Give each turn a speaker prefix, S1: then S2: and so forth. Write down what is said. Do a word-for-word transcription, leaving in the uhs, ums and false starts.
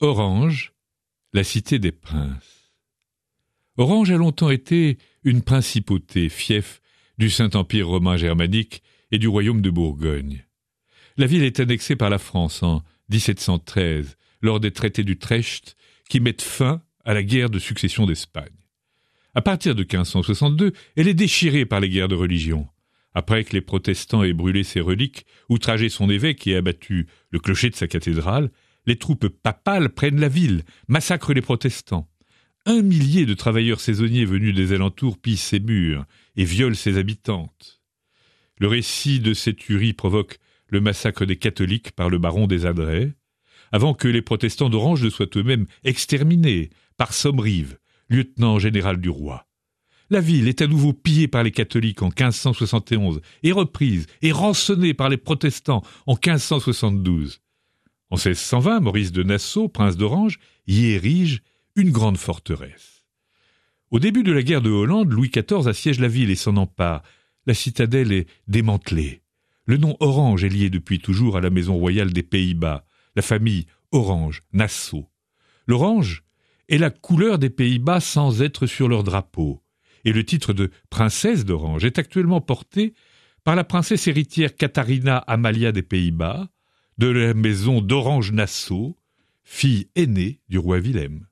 S1: Orange, la cité des princes. Orange a longtemps été une principauté, fief du Saint-Empire romain germanique et du royaume de Bourgogne. La ville est annexée par la France en dix-sept cent treize, lors des traités d'Utrecht, qui mettent fin à la guerre de succession d'Espagne. À partir de quinze cent soixante-deux, elle est déchirée par les guerres de religion. Après que les protestants aient brûlé ses reliques, outragé son évêque et abattu le clocher de sa cathédrale, les troupes papales prennent la ville, massacrent les protestants. Un millier de travailleurs saisonniers venus des alentours pillent ses murs et violent ses habitantes. Le récit de cette tuerie provoque le massacre des catholiques par le baron des Adrets, avant que les protestants d'Orange ne soient eux-mêmes exterminés par Sommerive, lieutenant général du roi. La ville est à nouveau pillée par les catholiques en quinze cent soixante et onze et reprise et rançonnée par les protestants en quinze cent soixante-douze. En seize cent vingt, Maurice de Nassau, prince d'Orange, y érige une grande forteresse. Au début de la guerre de Hollande, Louis quatorze assiège la ville et s'en empare. La citadelle est démantelée. Le nom Orange est lié depuis toujours à la maison royale des Pays-Bas, la famille Orange-Nassau. L'orange est la couleur des Pays-Bas sans être sur leur drapeau. Et le titre de princesse d'Orange est actuellement porté par la princesse héritière Katharina Amalia des Pays-Bas, de la maison d'Orange-Nassau, fille aînée du roi Wilhelm.